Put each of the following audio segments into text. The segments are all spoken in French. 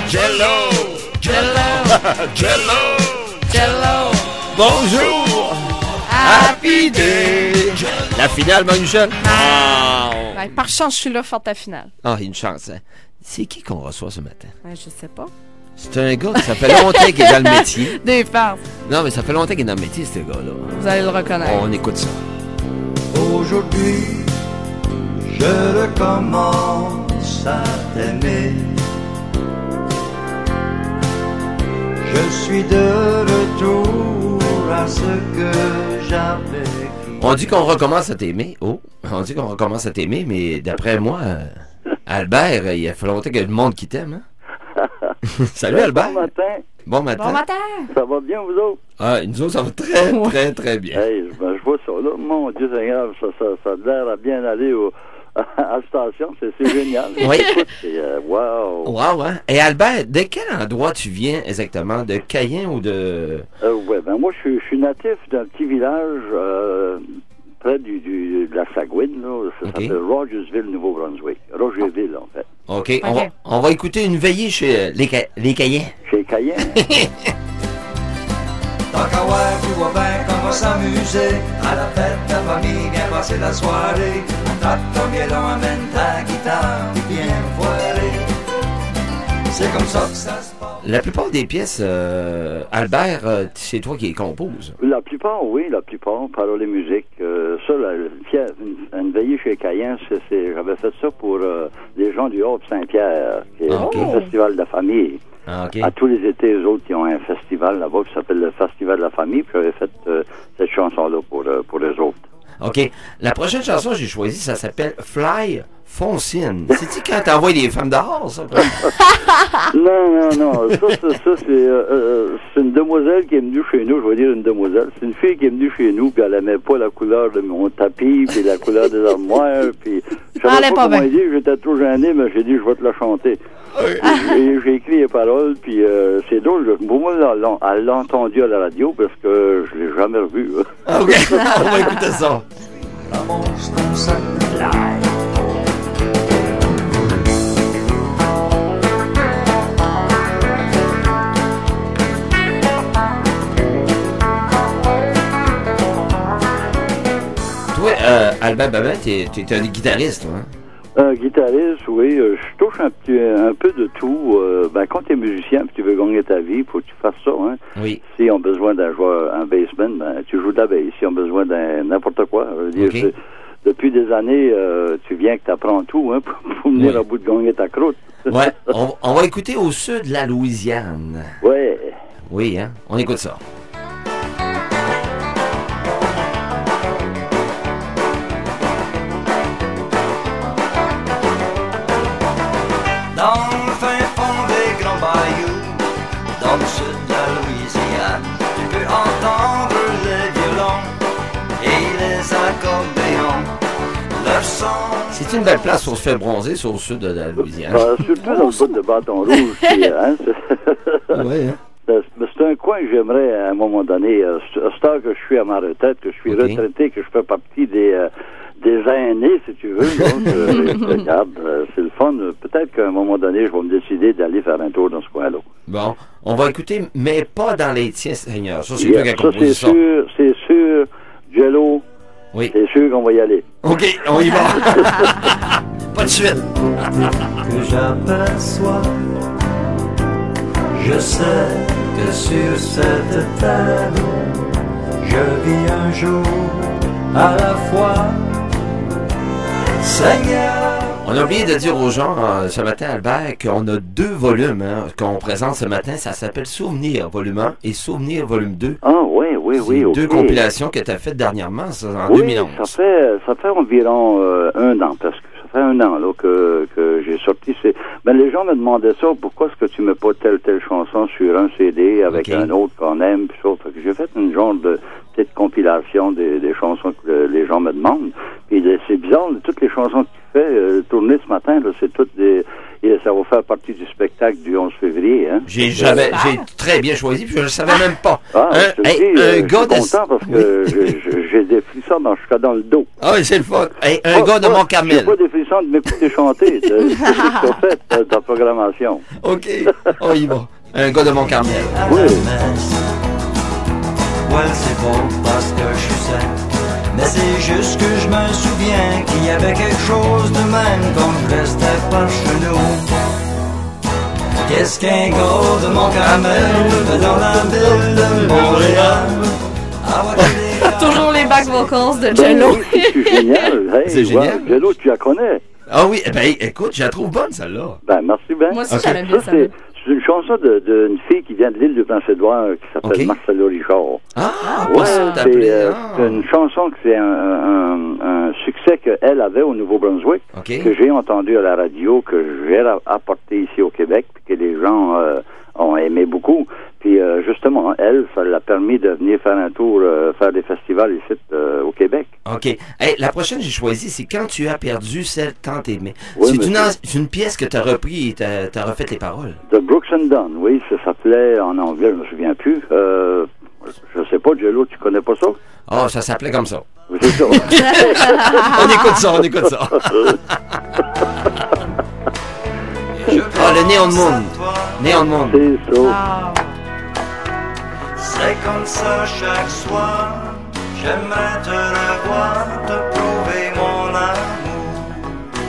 Jello! Jello! Jello! Jello! Bonjour! Happy Day! La finale, Marie-Michel? Ouais, par chance, je suis là, forte à finale. Ah, une chance, hein. C'est qui qu'on reçoit ce matin? Ouais, je sais pas. C'est un gars, ça fait longtemps qu'il est dans le métier. Des farces. Non, mais ça fait longtemps qu'il est dans le métier, ce gars-là. Vous allez le reconnaître. On écoute ça. Aujourd'hui, je recommence à t'aimer. Je suis de retour à ce que j'avais. On dit qu'on recommence à t'aimer. Oh, on dit qu'on recommence à t'aimer, mais d'après moi, Albert, il a fait longtemps qu'il y a du monde qui t'aime, hein? Salut, Albert. Bon matin. Bon matin. Bon matin. Ça va bien, vous autres? Ah, nous autres, ça va très, très, très bien. Hey, je vois ça, là. Mon Dieu Seigneur, ça a l'air à bien aller à la station. C'est génial. Oui. Écoute, wow. Wow, hein? Et Albert, de quel endroit tu viens exactement? De Cayenne ou de... Ouais, ben moi, je suis natif d'un petit village près de la Sagouine, là. Ça s'appelle Rogersville, Nouveau-Brunswick. Rogerville, en fait. OK. On va écouter une veillée chez les Cayennes. Chez Cayenne. Tant qu'à voir, tu vois bien qu'on va s'amuser. À la fête, ta famille vient passer la soirée. Attrape ton violon, amène ta guitare, et viens foirer. C'est comme ça que ça se passe. La plupart des pièces, Albert, c'est toi qui les composes. La plupart, oui, paroles et musique. Ça, une veillée chez Cayenne, j'avais fait ça pour les gens du Haut-Saint-Pierre, qui est un festival de la famille. Ah, OK. À tous les étés, eux autres, ils ont un festival là-bas qui s'appelle le Festival de la famille, puis j'avais fait cette chanson-là pour eux autres. OK. La prochaine chanson que j'ai choisie, ça s'appelle Fly Foncine. C'est-tu quand t'envoies des femmes dehors, ça? Non. Ça, c'est une demoiselle qui est venue chez nous. Je vais dire une demoiselle. C'est une fille qui est venue chez nous, puis elle aimait pas la couleur de mon tapis, puis la couleur des armoires, puis je savais pas comment dire. J'étais trop gêné, mais j'ai dit, je vais te la chanter. Et j'ai écrit les paroles, puis c'est drôle. Pour moi, elle l'a entendu à la radio, parce que je l'ai jamais revu. OK. On va écouter ça. La monstre en sac. Toi, Albert Babin, t'es un guitariste, toi, hein? Guitariste, oui. Je touche un peu de tout. Quand tu es musicien et tu veux gagner ta vie, il faut que tu fasses ça. Hein? Oui. Si on a besoin d'un joueur, un bassman, tu joues de la bass. Si on a besoin d'un n'importe quoi. Je veux dire, depuis des années, tu viens que tu apprends tout hein, pour venir à bout de gagner ta croûte. Ouais. On va écouter Au sud de la Louisiane. Ouais. Oui, hein? On écoute ça. Dans le fin fond des grands bayous, dans le sud de la Louisiane, tu peux entendre les violons et les accordéons. Leur son. C'est une belle place où on se fait bronzer, sur le sud de la Louisiane. Surtout dans le bout de Bâton Rouge. Oui, hein? C'est un coin que j'aimerais à un moment donné. À ce temps que je suis à ma retraite, que je suis retraité, que je fais partie des aînés, si tu veux. Donc, regarde, c'est le fun. Peut-être qu'à un moment donné, je vais me décider d'aller faire un tour dans ce coin-là. Bon, on va écouter, mais pas dans les tiens, Seigneur. Ça, c'est toi qui as composé ça. C'est sûr, Jello. Oui. C'est sûr qu'on va y aller. OK, on y va. Pas de suite. Que j'aperçois, je sais que sur cette terre, je vis un jour à la fois. Seigneur. On a oublié de dire aux gens ce matin, Albert, qu'on a 2 volumes qu'on présente ce matin. Ça s'appelle Souvenir volume 1 et Souvenir volume 2. Ah oui. C'est 2 compilations que tu as faites dernièrement, ça, en 2011. Ça fait environ 1 an, parce que ça fait 1 an là, que j'ai sorti. Les gens me demandaient ça, pourquoi est-ce que tu mets pas telle chanson sur un CD avec un autre qu'on aime, puis ça. Fait que j'ai fait une genre de petite compilation des chansons que les gens me demandent. Puis c'est bizarre, toutes les chansons que tu fais tourner ce matin, là, c'est toutes ça va faire partie du spectacle du 11 février. Hein? J'ai très bien choisi, puis je ne savais même pas. Ah, je te dis, un gars je suis content parce que j'ai des frissons jusqu'à dans le dos. Ah oui, c'est le fun. Hey, un gars de Mont-Carmel. J'ai pas des frissons de m'écouter chanter. C'est ce que tu as fait, ta programmation. OK, on y va. Un gars de Mont-Carmel. Oui. Ouais, c'est beau parce que je suis sec. Mais c'est juste que je me souviens qu'il y avait quelque chose de même quand je restais pas chez nous. Qu'est-ce qu'un gars de Mont-Carmel fait dans la ville de Montréal? Toujours les back vocals de Jello. C'est génial. Hey, C'est génial. Ouais, Jello, tu la connais? Ah oui, ben écoute, je la trouve bonne, celle-là. Ben, merci bien. Moi aussi, Ok. j'aime bien Ça, ça. c'est une chanson d'une fille qui vient de l'île de Prince-Édouard qui s'appelle Ok. Marcelo Richard. Ah, Ouais, pas ça, t'as c'est appelé. c'est une chanson que c'est un succès qu'elle avait au Nouveau-Brunswick, OK. que j'ai entendu à la radio, que j'ai apporté ici au Québec, puis que les gens ont aimé beaucoup. Puis justement, elle, ça l'a permis de venir faire un tour, faire des festivals ici au Québec. OK. Hey, la prochaine que j'ai choisie, c'est Quand tu as perdu celle tant aimée. Oui, c'est monsieur. une pièce que tu as repris et tu as refait les paroles. The Brooks and Dunn, oui, ça s'appelait en anglais, je me souviens plus. Je sais pas, Jello, tu connais pas ça? Oh, ça s'appelait comme ça. Oui, c'est ça. On écoute ça, on écoute ça. Ah, le Néon Moon. Néon Moon. C'est ça. Wow. C'est comme ça chaque soir. J'aimerais te revoir, te prouver mon amour.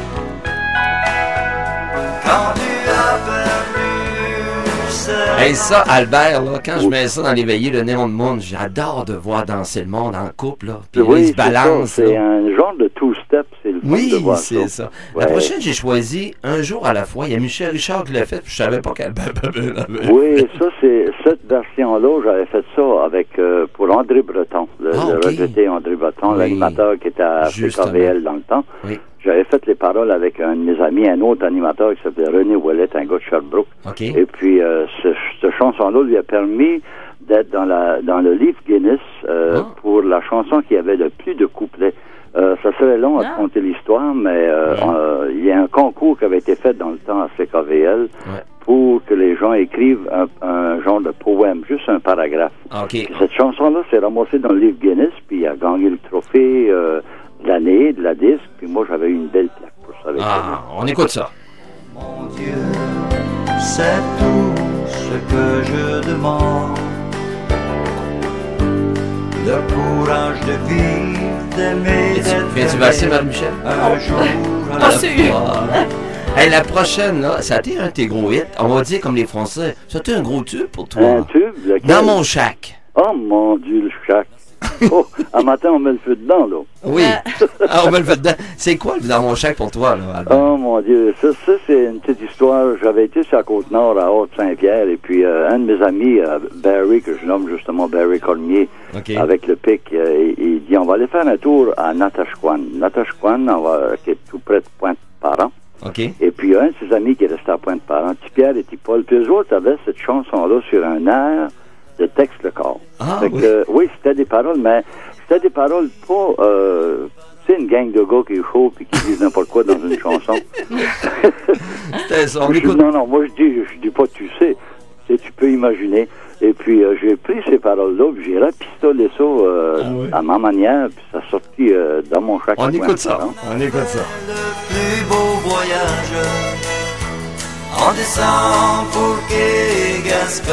Quand tu as perdu celle. Hey, ça, Albert, là, quand je mets ça dans les veillées, le Néon Moon, j'adore de voir danser le monde en couple, là. Puis là, ils se balancent. c'est là. un genre de two-step, c'est le fun de Oui, voir c'est ça. La Ouais. prochaine, j'ai choisi Un jour à la fois. Il y a Michel Richard qui l'a fait, puis je savais pas qu'Albert l'avait. Oui, ça, c'est cette version-là, j'avais fait ça avec pour André Breton, le OK. regretté André Breton, Oui. l'animateur qui était à Justement. CKVL dans le temps. Oui. J'avais fait les paroles avec un de mes amis, un autre animateur qui s'appelait René Ouellet, un gars de Sherbrooke. OK. Et puis, cette chanson-là lui a permis d'être dans le livre Guinness pour la chanson qui avait le plus de couplets. Ça serait long à te conter l'histoire, mais il y a un concours qui avait été fait dans le temps à CKVL pour que les gens écrivent un genre de poème, juste un paragraphe. OK. Puis cette chanson-là s'est ramassée dans le livre Guinness, puis il a gagné le trophée de l'année, de la disque, puis moi j'avais eu une belle plaque pour ça. Avec Ah, on écoute ça. Mon Dieu, c'est tout ce que je demande. Le courage de vivre, d'aimer, d'être Viens-tu verser, Marie-Michel? un jour à Pas la sûr. fois. Hey, la prochaine, là, ça a été un de tes gros hits. On va dire comme les Français. Ça a été un gros tube pour toi. Un tube, lequel? Dans mon shack. Oh mon Dieu, le chac. Oh, un matin on met le feu dedans, là. Oui. Ah, on me le fait dedans. C'est quoi le Dans mon shack pour toi, là, Albert? Oh mon Dieu, ça c'est une petite histoire. J'avais été sur la Côte-Nord, à Haute-Saint-Pierre, et puis un de mes amis, Barry, que je nomme justement Barry Cormier, OK. avec le pic, il dit on va aller faire un tour à Natashquan. Natashquan, qui est tout près de Pointe-Parent. OK. Et puis un de ses amis qui est resté à Pointe-Parent, petit Pierre et petit Paul, puis eux autres avaient cette chanson-là sur un air de texte le corps. Ah, Fait que, oui, c'était des paroles, mais c'était des paroles pas... tu sais, une gang de gars qui est chaud puis qui disent n'importe quoi dans une chanson. C'était ça. On Je dis, écoute. non, moi je dis pas tu sais, tu peux imaginer. Et puis j'ai pris ces paroles-là, puis j'ai rapistolé ça à ma manière, puis ça sortit dans mon chac. On écoute ça. On écoute ça. Le plus beau voyage en descend pour Kegaska.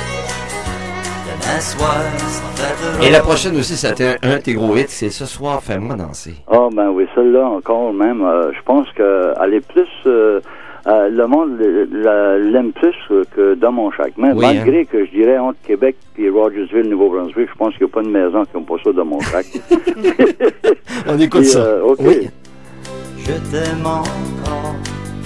Demain soir, sans tête Et la prochaine aussi, ça a été un de tes gros hits. C'est Ce soir, fais-moi danser. Ah ben oui, celle-là encore même, je pense qu'elle est plus... le monde l'aime plus que dans mon chac. Même, Oui, malgré que je dirais entre Québec et Rogersville, Nouveau-Brunswick, je pense qu'il n'y a pas de maison qui n'a pas ça dans mon chac. On écoute Puis, ça. OK. Oui. je t'aime encore.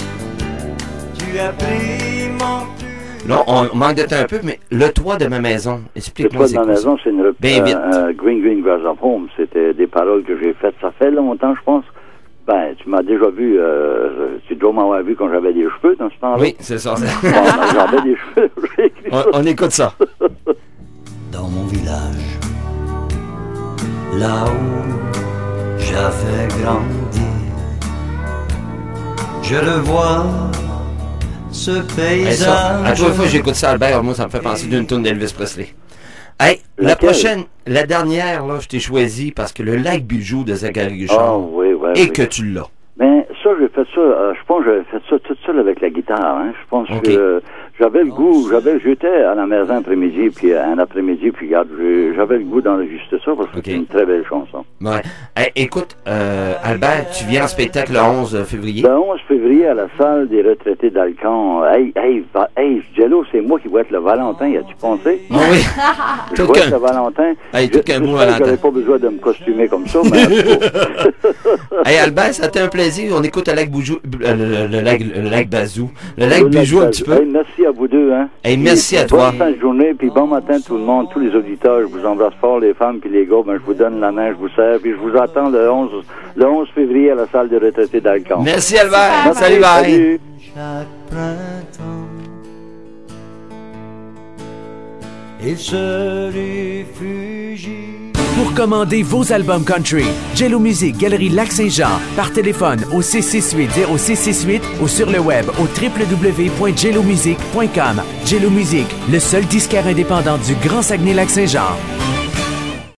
Tu as pris mon cul. Là, on manque de temps un peu, mais le toit de ma maison. Le Explique-moi toit c'est de ma quoi ça. maison, c'est une Bien vite. Green Green Grass of Home. C'était des paroles que j'ai faites. Ça fait longtemps, je pense. Ben, tu m'as déjà vu, tu dois m'avoir vu quand j'avais des cheveux dans ce temps-là. Oui, c'est ça. Bon, ben, j'avais des cheveux. j'ai écrit ça. On écoute ça. Dans mon village, là où j'avais grandi, je le vois ce Hey, ça, à paysage. chaque fois que j'écoute ça, Albert, moi, ça me fait penser d'une tune d'Elvis Presley. Hey, la Laquelle? prochaine, la dernière, là, je t'ai choisi parce que le lac Bijou de Zachary Ah, Guichard, oui, oui. et oui. que tu l'as. Ben, ça, j'ai fait ça, je pense que j'avais fait ça toute seule avec la guitare, hein. Je pense Ok. que j'avais le goût, j'étais à la maison après-midi, puis un après-midi, puis regarde, j'avais le goût d'enregistrer ça, parce que Ok. c'est une très belle chanson. Ouais. Hey, écoute, Albert, tu viens en spectacle le 11 février. Le 11 février, à la salle des retraités d'Alcan, hey, Jello, c'est moi qui vais être le Valentin, y a-tu pensé? Ah oui. Je Tout vais être qu'un. le Valentin. Hey, tout qu'un beau J'espère que Valentin. j'aurais pas besoin de me costumer comme ça, mais en tout cas. Hey, Albert, ça a été un plaisir. On écoute le lac Bijou, le lac Bazou. Le lac Bijou un petit peu. Hey, merci à vous deux, hein. Hey, merci à toi. Bonne fin de journée, puis bon matin tout le monde, tous les auditeurs. Je vous embrasse fort, les femmes puis les gars. Ben, je vous donne la main, je vous serre, puis je vous attends le 11 février à la salle des retraités d'Alcan. Merci, Albert. Merci, Salut, bye. salut. Chaque printemps, il se réfugie. Pour commander vos albums country, Jello Music, Galerie Lac-Saint-Jean, par téléphone au 668-0668 ou sur le web au www.jellomusic.com. Jello Music, le seul disquaire indépendant du Grand Saguenay-Lac-Saint-Jean.